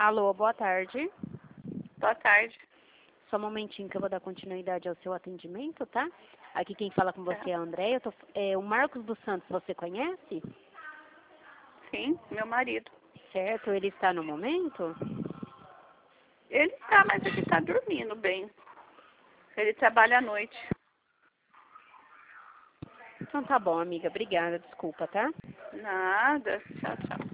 Alô, boa tarde. Boa tarde. Só um momentinho que eu vou dar continuidade ao seu atendimento, tá? Aqui quem fala com você é a Andréia. O Marcos dos Santos, você conhece? Sim, meu marido. Certo, ele está no momento? Ele tá, mas ele tá dormindo bem. Ele trabalha à noite. Então tá bom, amiga. Obrigada. Desculpa, tá? Nada. Tchau, tchau.